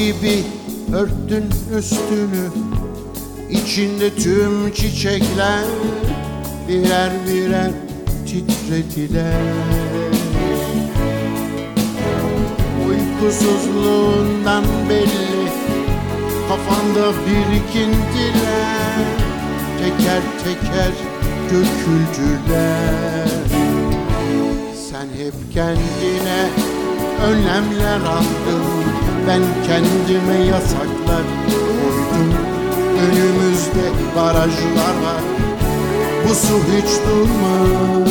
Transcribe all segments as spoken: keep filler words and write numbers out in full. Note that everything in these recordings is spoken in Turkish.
gibi örttün üstünü, içinde tüm çiçekler birer birer titrediler. Uykusuzluğundan belli kafanda birikintiler, teker teker döküldüler. Sen hep kendine önlemler aldın, ben kendime yasaklar koydum. Önümüzde barajlar var, bu su hiç durmaz,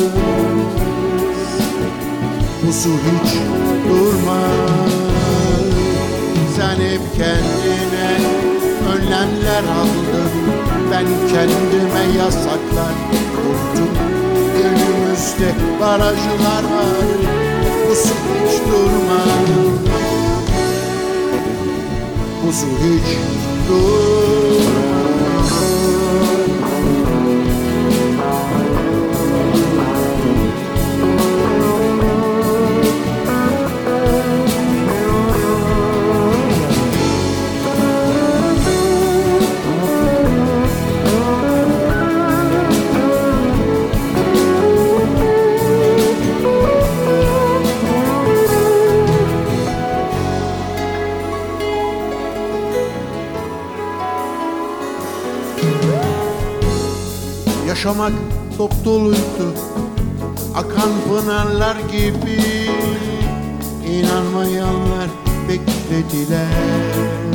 bu su hiç durmaz. Sen hep kendine önlemler aldın, ben kendime yasaklar koydum. Önümüzde barajlar var, bu su hiç durmaz, bu su hiç durmaz. Yaşamak dop doluydu, akan pınarlar gibi. İnanmayanlar beklediler.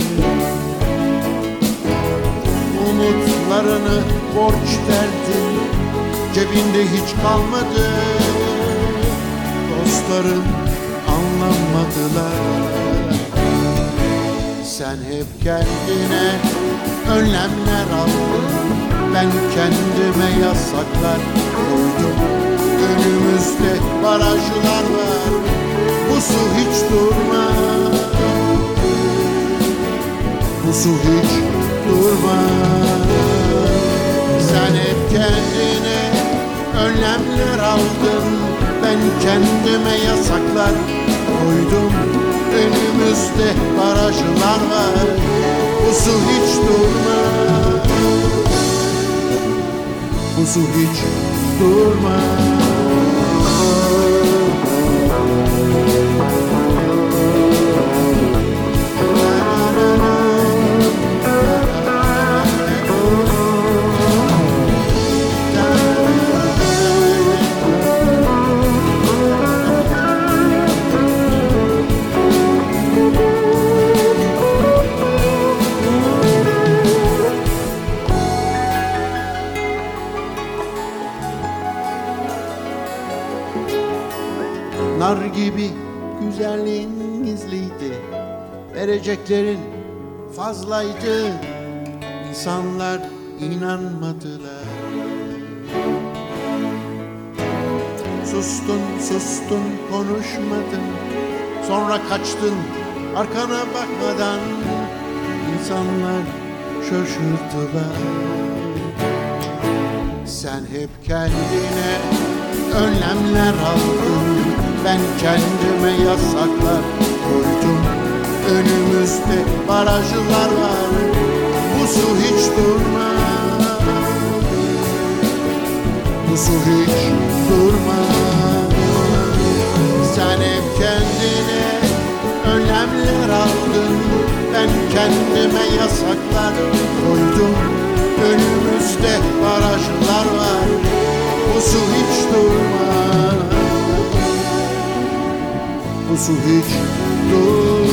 Umutlarını borç verdin, cebinde hiç kalmadı. Dostların anlamadılar. Sen hep kendine önlemler aldın, ben kendime yasaklar koydum. Önümüzde barajlar var, bu su hiç durmaz, bu su hiç durmaz. Sen hep kendine önlemler aldın, ben kendime yasaklar koydum. Önümüzde barajlar var, bu su hiç durmaz, bu su hiç durmaz. Nar gibi güzelliğin gizliydi, vereceklerin fazlaydı. İnsanlar inanmadılar. Sustun sustun konuşmadın, sonra kaçtın arkana bakmadan. İnsanlar şaşırdılar. Sen hep kendine önlemler aldın, ben kendime yasaklar koydum. Önümüzde barajlar var, bu su hiç durmaz, bu su hiç durmaz. Sen hep kendine önlemler aldın, ben kendime yasaklar koydum. Önümüzde barajlar var, bu su hiç durmaz, bu su hiç durmaz.